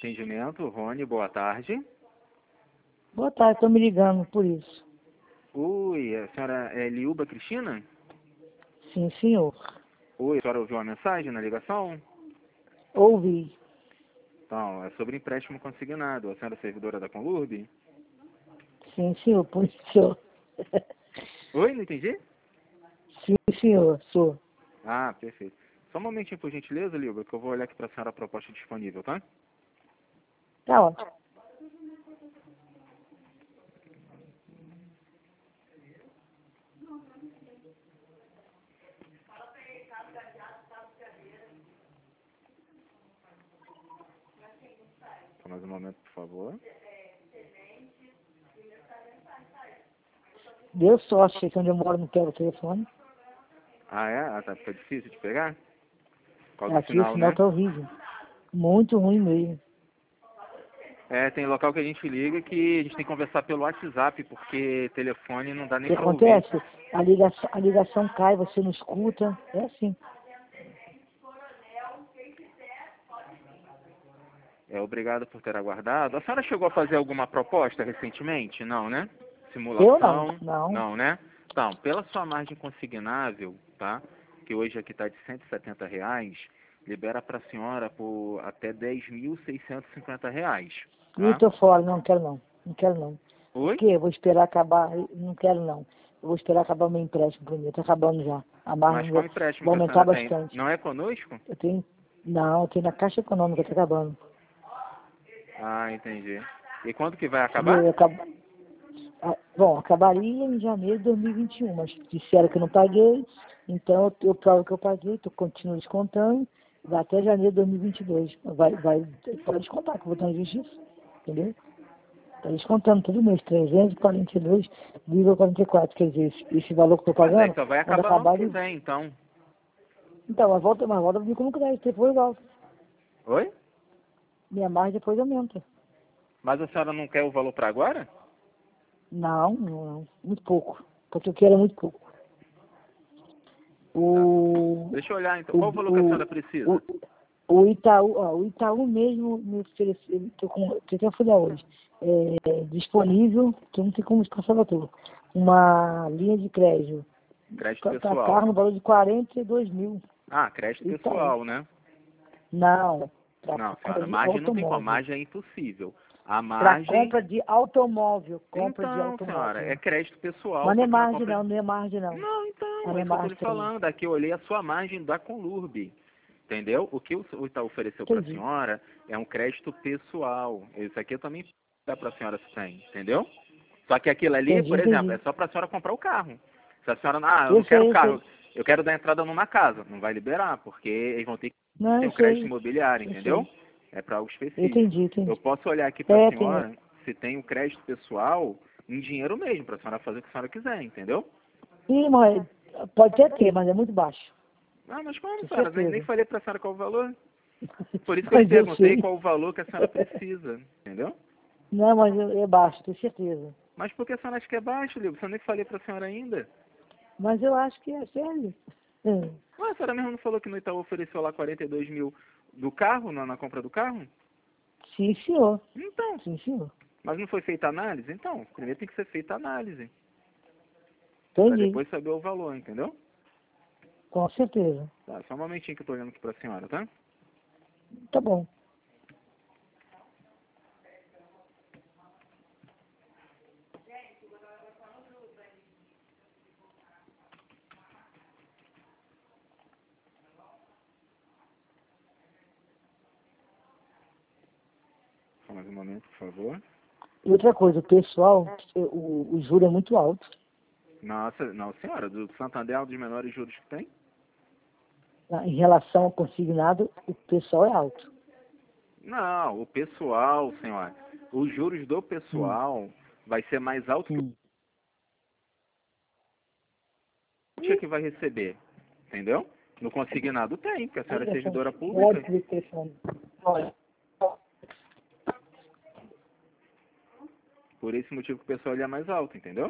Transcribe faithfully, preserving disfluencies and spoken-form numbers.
Atendimento, Rony, boa tarde. Boa tarde, estou me ligando por isso. Oi, a senhora é Liuba Cristina? Sim, senhor. Oi, a senhora ouviu a mensagem na ligação? Ouvi. Então, é sobre empréstimo consignado. A senhora é servidora da Conlurb? Sim, senhor, por isso. Oi, não entendi? Sim, senhor, sou. Ah, perfeito. Só um momentinho, por gentileza, Liuba, que eu vou olhar aqui para a senhora a proposta disponível, tá? Tá ótimo. Só mais um momento, por favor. Deu sorte que onde eu moro não pego o telefone. Ah, é? Ah, tá. Fica difícil de pegar? Por causa do Aqui o sinal, sinal né? tá horrível. Muito ruim mesmo. É, tem local que a gente liga que a gente tem que conversar pelo WhatsApp, porque telefone não dá O nem que para ouvir. acontece? A ligação, a ligação cai, você não escuta. É assim. É, obrigado por ter aguardado. A senhora chegou a fazer alguma proposta recentemente? Não, né? Eu não, Simulação? não. Não, né? Então, pela sua margem consignável, tá? Que hoje aqui está de cento e setenta reais, libera para a senhora por até dez mil seiscentos e cinquenta reais, E tá? tô fora, não quero não. Não quero não. Por Oi? quê? Eu vou esperar acabar. Não quero não. Eu vou esperar acabar meu empréstimo primeiro. Tá acabando já. A Mas margem qual vai empréstimo vai que a aumentar senhora tem? bastante. Não é conosco? Eu tenho. Não, eu tenho na Caixa Econômica, tá acabando. Ah, entendi. E quando que vai acabar? Entendeu? Eu acabo... ah, Bom, acabaria em janeiro de dois mil e vinte e um, mas disseram que eu não paguei, então eu, eu provo que eu paguei, tu continuo descontando, vai até janeiro de dois mil e vinte e dois. Vai, vai, pode descontar, que eu vou estar na justiça, entendeu? Está descontando todo mês, trezentos e quarenta e dois vírgula quarenta e quatro, quer dizer, esse, esse valor que eu estou Mas aí pagando, só vai quando acabar no ano acabar, que ele... vem, então. então, mas volta, mas volta vir como crédito, depois volta. Oi? Minha margem depois aumenta. Mas a senhora não quer o valor para agora? Não, não, não, muito pouco, porque eu quero é muito pouco. Tá. O, Deixa eu olhar, então. o, Qual o valor que a senhora o, o, precisa? o Itaú, ó, o Itaú mesmo me ofereceu, tô com, tô até folha hoje, é, disponível, que não tem como passar para tudo, uma linha de crédito Crédito para pessoal. carro no valor de quarenta e dois mil. Ah, crédito Itaú. pessoal, né? Não, para Não, compra senhora, de margem não tem como. automóvel. Margem é impossível. A Para margem... compra de automóvel, compra de Então, senhora, é automóvel. crédito pessoal, Mas não só é que na margem compra... não, não é margem não. Não, Mas então, não é é isso que eu tô lhe margem não. falando. Aqui eu olhei a sua margem da Conlurb. Entendeu? O que o o Itaú ofereceu para a Entendi. senhora é um crédito pessoal. Isso aqui eu também dá para a senhora se tem, entendeu? Só que aquilo ali, Entendi, por exemplo, é entendi. só para a senhora comprar o carro. Se a senhora, ah, eu Eu não quero sei, o eu carro, sei. eu quero dar entrada numa casa. Não vai liberar, porque eles vão ter que Não, ter eu um crédito sei. imobiliário, Eu entendeu? sei. É para algo Eu específico. entendi, Eu entendi. posso olhar aqui para a É, tem. senhora se tem o crédito pessoal em dinheiro mesmo, para a senhora fazer o que a senhora quiser, entendeu? Sim, mas pode até ter, mas é muito baixo. Ah, mas como, Com senhora? Nem, nem certeza. falei para a senhora qual o valor. Por isso que eu lhe Mas eu perguntei sei. qual o valor que a senhora precisa, entendeu? Não, mas é baixo, tenho certeza. Mas por que a senhora acha que é baixo, Ligo? Eu nem falei para a senhora ainda. Mas eu acho que é sério. Hum. Ué, a senhora mesmo não falou que no Itaú ofereceu lá quarenta e dois mil do carro, na, na compra do carro? Sim, senhor. Então, Sim, senhor. mas não foi feita a análise? Então, primeiro tem que ser feita a análise, para Entendi. depois saber o valor, entendeu? Com certeza. Tá, só um momentinho que eu tô olhando aqui para a senhora, tá? Tá bom. Só mais um momento, por favor. E outra coisa, o pessoal, o, o juro é muito alto. Nossa, não, senhora, do Santander é um dos menores juros que tem? Tá? Em relação ao consignado, o pessoal é alto. Não, o pessoal, senhora, os juros do Hum. pessoal vai ser mais alto que Hum. o dia que vai receber, entendeu? No consignado tem, porque a A senhora é ligação servidora pode pública. ter telefone. Olha. Por esse motivo que o pessoal ele é mais alto, entendeu?